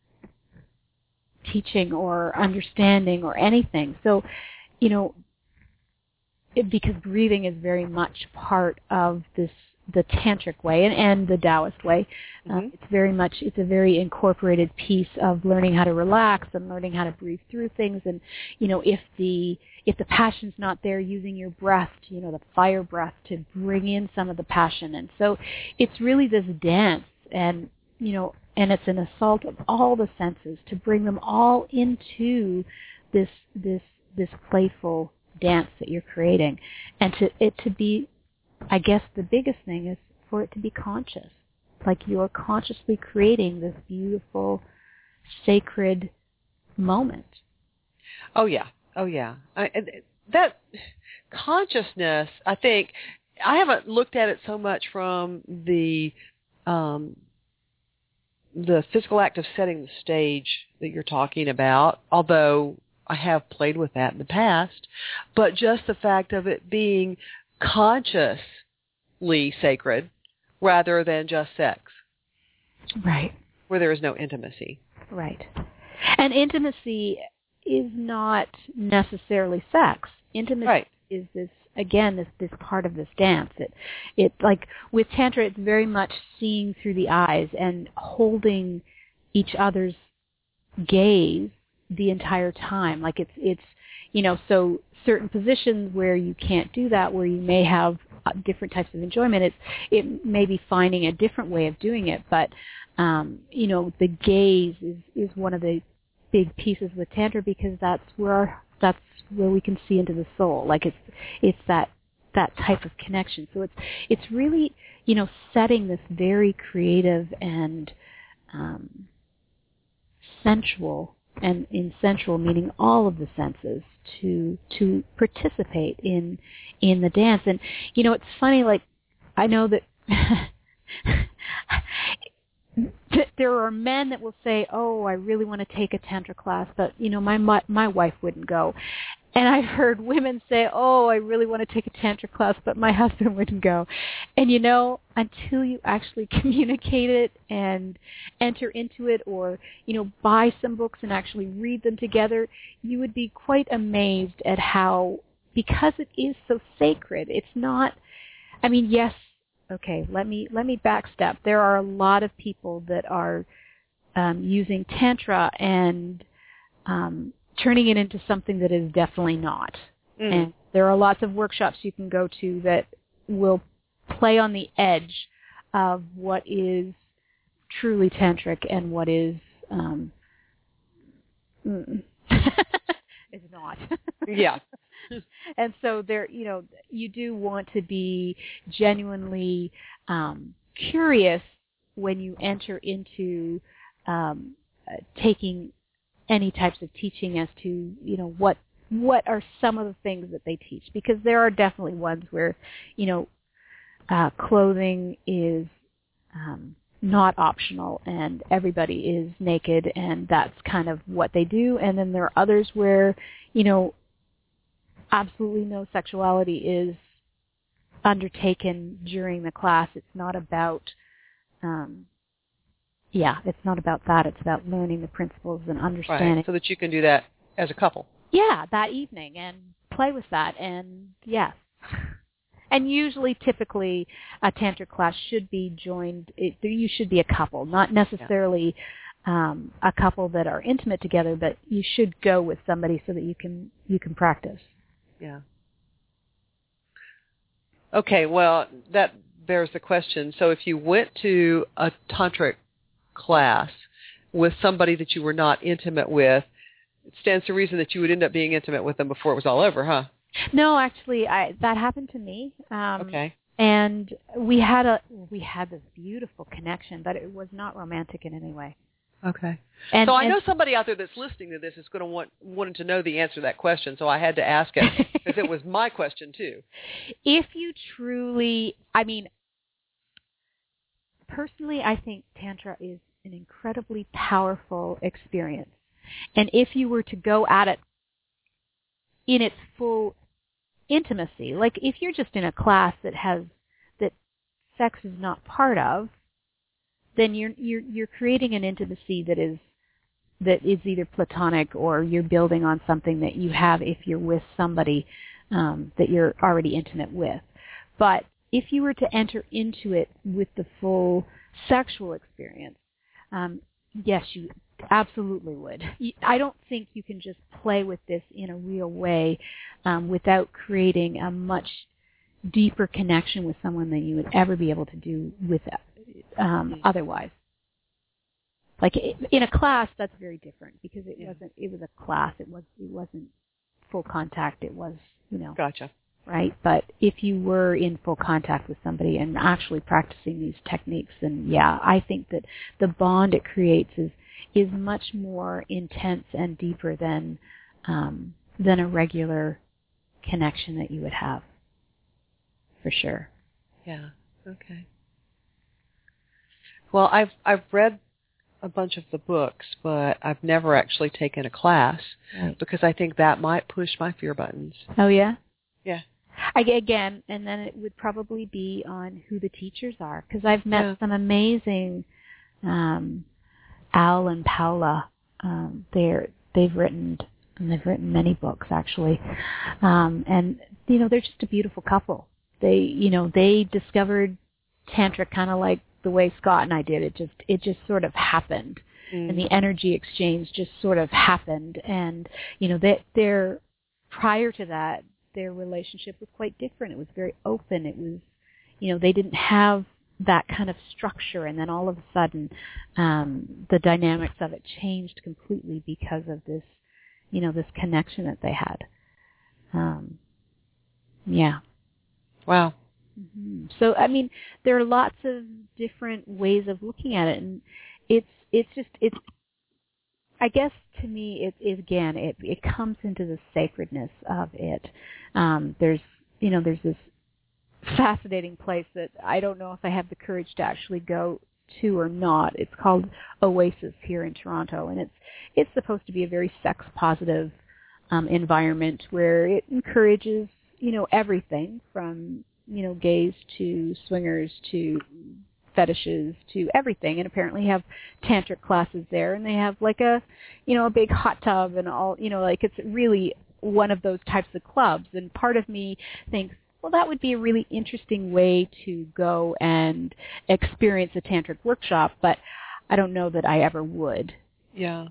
S2: teaching or understanding or anything. So, you know, it, because breathing is very much part of this, the tantric way and, and the Taoist way. Mm-hmm. Um, it's very much, it's a very incorporated piece of learning how to relax and learning how to breathe through things. And, you know, if the, if the passion's not there, using your breath, you know, the fire breath to bring in some of the passion. And so it's really this dance, and, you know, and it's an assault of all the senses to bring them all into this, this, this playful dance that you're creating. And to it to be, I guess the biggest thing is for it to be conscious. Like you're consciously creating this beautiful, sacred moment.
S3: Oh, yeah. Oh, yeah. I, that consciousness, I think, I haven't looked at it so much from the um, the physical act of setting the stage that you're talking about, although I have played with that in the past, but just the fact of it being consciously sacred rather than just sex.
S2: Right.
S3: Where there is no intimacy.
S2: Right. And intimacy is not necessarily sex. Intimacy right. is this, again, this, this part of this dance. It, it, like with Tantra, it's very much seeing through the eyes and holding each other's gaze the entire time. Like it's, it's, you know, so certain positions where you can't do that, where you may have different types of enjoyment, it's, it may be finding a different way of doing it. But, um, you know, the gaze is, is one of the big pieces with Tantra, because that's where our, that's where we can see into the soul. Like it's, it's that, that type of connection. So it's, it's really, you know, setting this very creative and, um, sensual, and in sensual meaning all of the senses, to to participate in in the dance. And you know, it's funny, like I know that there are men that will say, "Oh, I really want to take a Tantra class, but you know, my my, my wife wouldn't go." And I've heard women say, oh, I really want to take a Tantra class, but my husband wouldn't go. And, you know, until you actually communicate it and enter into it or, you know, buy some books and actually read them together, you would be quite amazed at how, because it is so sacred, it's not, I mean, yes, okay, let me, let me backstep. There are a lot of people that are um, using Tantra and um turning it into something that is definitely not. Mm. And there are lots of workshops you can go to that will play on the edge of what is truly tantric and what is um, mm, is not.
S3: Yeah.
S2: And so there, you know, you do want to be genuinely um, curious when you enter into um, uh, taking any types of teaching as to, you know, what what are some of the things that they teach, because there are definitely ones where, you know, uh, clothing is um, not optional and everybody is naked and that's kind of what they do, and then there are others where, you know, absolutely no sexuality is undertaken during the class. It's not about um, Yeah, it's not about that. It's about learning the principles and understanding.
S3: Right, so that you can do that as a couple.
S2: Yeah, that evening and play with that. And, yes. And usually, typically, a Tantra class should be joined, it, you should be a couple, not necessarily yeah. um, a couple that are intimate together, but you should go with somebody so that you can you can practice.
S3: Yeah. Okay, well, that bears the question. So if you went to a tantric class with somebody that you were not intimate with, it stands to reason that you would end up being intimate with them before it was all over, huh?
S2: No, actually, I, that happened to me. Um,
S3: okay.
S2: And we had a we had this beautiful connection, but it was not romantic in any way.
S3: Okay.
S2: And,
S3: so I
S2: and,
S3: know somebody out there that's listening to this is going to want wanting to know the answer to that question, so I had to ask it because it was my question too.
S2: If you truly, I mean, personally, I think Tantra is an incredibly powerful experience. And if you were to go at it in its full intimacy, like if you're just in a class that has, that sex is not part of, then you're you're you're creating an intimacy that is that is either platonic or you're building on something that you have if you're with somebody um, that you're already intimate with. But if you were to enter into it with the full sexual experience, um, yes, you absolutely would. I don't think you can just play with this in a real way um, without creating a much deeper connection with someone than you would ever be able to do with um, otherwise. Like in a class, that's very different because it yeah. wasn't. It was a class. It was. It wasn't full contact. It was, you know.
S3: Gotcha.
S2: Right, but if you were in full contact with somebody and actually practicing these techniques, then yeah, I think that the bond it creates is is much more intense and deeper than um, than a regular connection that you would have, for sure.
S3: Yeah. Okay. Well, I've I've read a bunch of the books, but I've never actually taken a class
S2: right.
S3: because I think that might push my fear buttons.
S2: Oh yeah.
S3: Yeah.
S2: I, again, and then it would probably be on who the teachers are, because I've met
S3: yeah.
S2: some amazing um, Al and Paula. Um, they're they've written and they've written many books actually, um, and you know they're just a beautiful couple. They you know they discovered Tantra kind of like the way Scott and I did. It just it just sort of happened, mm. and the energy exchange just sort of happened. And you know they they're prior to that, their relationship was quite different. It was very open. It was, you know, they didn't have that kind of structure, and then all of a sudden, um, the dynamics of it changed completely because of this, you know, this connection that they had. Um, yeah.
S3: Wow.
S2: Mm-hmm. So, I mean, there are lots of different ways of looking at it, and it's it's just it's. I guess to me, it, it again, it, it comes into the sacredness of it. Um, there's, you know, there's this fascinating place that I don't know if I have the courage to actually go to or not. It's called Oasis here in Toronto, and it's it's supposed to be a very sex positive um, environment where it encourages, you know, everything from, you know, gays to swingers to fetishes to everything, and apparently have tantric classes there, and they have like a, you know, a big hot tub and all, you know, like it's really one of those types of clubs. And part of me thinks, well, that would be a really interesting way to go and experience a tantric workshop, but I don't know that I ever would.
S3: Yeah.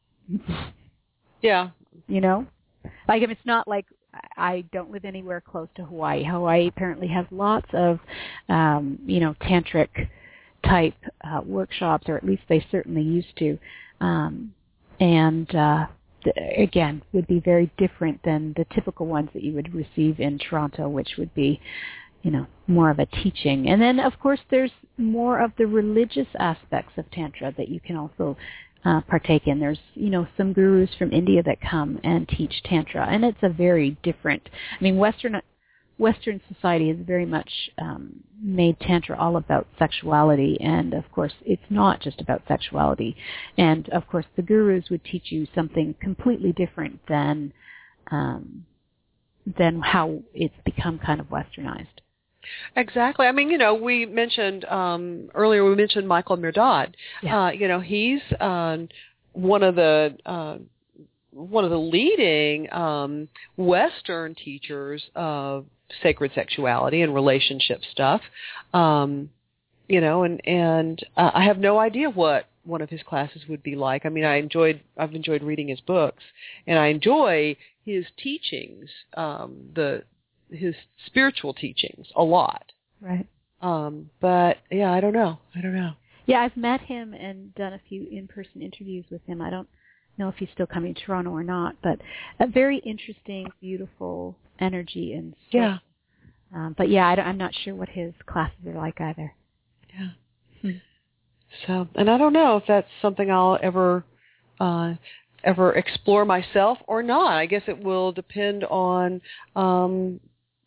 S3: Yeah.
S2: You know? Like, if it's not like, I don't live anywhere close to Hawaii. Hawaii apparently has lots of, um, you know, tantric type uh, workshops, or at least they certainly used to. Um, and, uh, again, would be very different than the typical ones that you would receive in Toronto, which would be, you know, more of a teaching. And then, of course, there's more of the religious aspects of Tantra that you can also uh, partake in. There's, you know, some gurus from India that come and teach Tantra, and it's a very different, I mean, Western Western society has very much um, made Tantra all about sexuality, and of course it's not just about sexuality. And of course the gurus would teach you something completely different than um, than how it's become kind of westernized.
S3: Exactly. I mean, you know, we mentioned um, earlier, we mentioned Michael Mirdad. Yeah. Uh, you know, he's um, one of the uh, one of the leading um, Western teachers of sacred sexuality and relationship stuff, um, you know, and and uh, I have no idea what one of his classes would be like. I mean, I enjoyed I've enjoyed reading his books, and I enjoy his teachings, um, the his spiritual teachings a lot.
S2: Right.
S3: Um, but yeah, I don't know. I don't know.
S2: Yeah, I've met him and done a few in-person interviews with him. I don't know if he's still coming to Toronto or not, but a very interesting, beautiful energy and soul.
S3: Yeah.
S2: Um, but yeah, I don't, I'm not sure what his classes are like either.
S3: Yeah. Hmm. So, and I don't know if that's something I'll ever, uh, ever explore myself or not. I guess it will depend on um,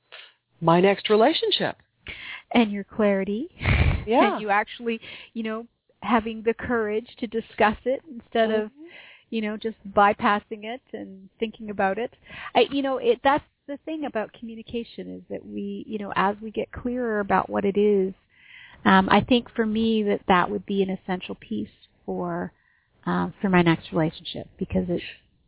S3: my next relationship.
S2: And your clarity.
S3: Yeah.
S2: And you actually, you know, having the courage to discuss it instead mm-hmm. of, you know, just bypassing it and thinking about it. I, you know, it, that's the thing about communication, is that we, you know, as we get clearer about what it is, um, I think for me that that would be an essential piece for um, for my next relationship, because it's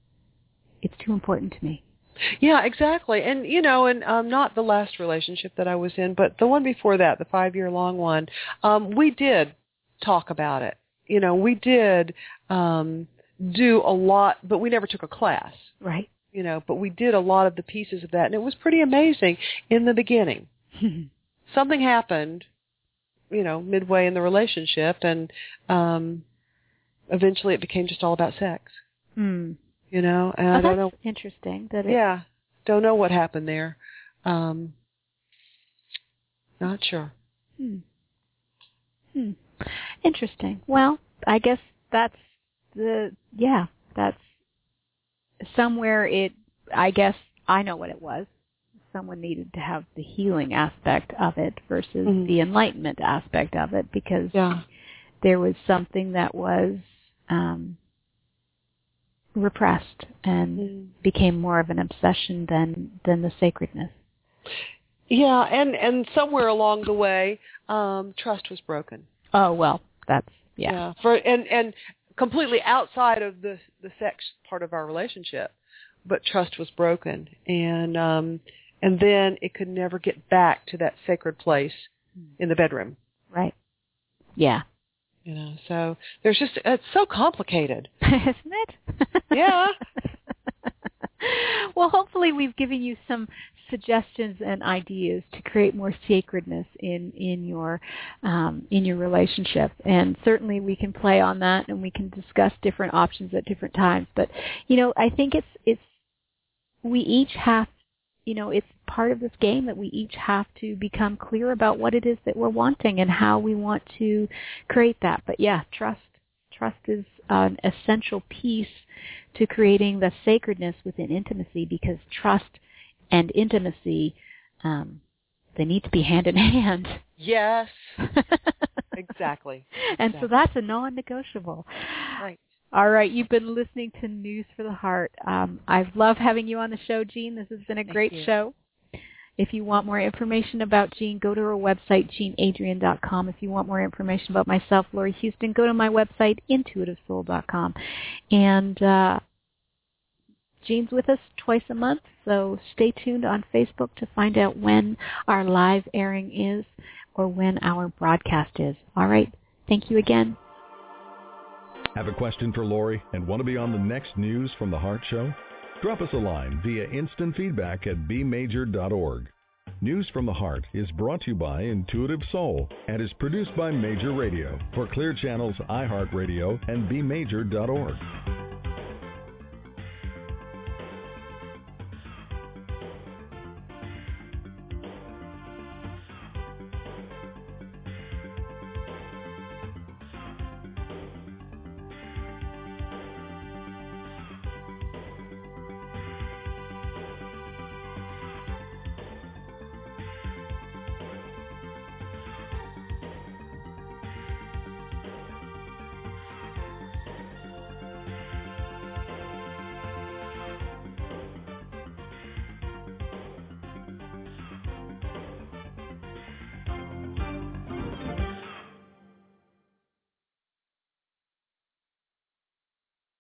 S2: it's too important to me.
S3: Yeah, exactly. And, you know, and um, not the last relationship that I was in, but the one before that, the five-year-long one, um, we did talk about it. You know, we did um, do a lot, but we never took a class.
S2: Right.
S3: You know, but we did a lot of the pieces of that, and it was pretty amazing in the beginning. Something happened, you know, midway in the relationship, and um, eventually it became just all about sex.
S2: Mm.
S3: You know, and
S2: oh,
S3: I don't
S2: that's
S3: know.
S2: Interesting. That it,
S3: yeah, don't know what happened there. Um, not sure.
S2: Hmm. Hmm. Interesting. Well, I guess that's the yeah. That's somewhere it. I guess I know what it was. Someone needed to have the healing aspect of it versus mm-hmm. the enlightenment aspect of it, because
S3: yeah.
S2: there was something that was um, repressed and mm. became more of an obsession than than the sacredness.
S3: Yeah, and and somewhere along the way, um, trust was broken.
S2: Oh well, that's yeah.
S3: yeah. For and and completely outside of the the sex part of our relationship, but trust was broken, and um, and then it could never get back to that sacred place in the bedroom.
S2: Right. Yeah.
S3: You know, so there's just, it's so complicated.
S2: Isn't it?
S3: Yeah.
S2: Well, hopefully we've given you some suggestions and ideas to create more sacredness in, in your um, in your relationship. And certainly we can play on that, and we can discuss different options at different times. But, you know, I think it's it's we each have, you know, it's part of this game that we each have to become clear about what it is that we're wanting and how we want to create that. But yeah, trust. Trust is an essential piece to creating the sacredness within intimacy, because trust and intimacy, um, they need to be hand in hand.
S3: Yes. Exactly.
S2: And
S3: exactly.
S2: so that's a non-negotiable.
S3: Right.
S2: All right, you've been listening to News for the Heart. Um, I love having you on the show, Jean. This has been a
S3: Thank
S2: great
S3: you.
S2: show. If you want more information about Jean, go to her website, jean adrian dot com. If you want more information about myself, Laurie Houston, go to my website, intuitive soul dot com. And uh, Jean's with us twice a month, so stay tuned on Facebook to find out when our live airing is or when our broadcast is. All right, thank you again.
S1: Have a question for Laurie and want to be on the next News from the Heart show? Drop us a line via instant feedback at b major dot org. News from the Heart is brought to you by Intuitive Soul and is produced by Major Radio for Clear Channel's iHeartRadio and b major dot org.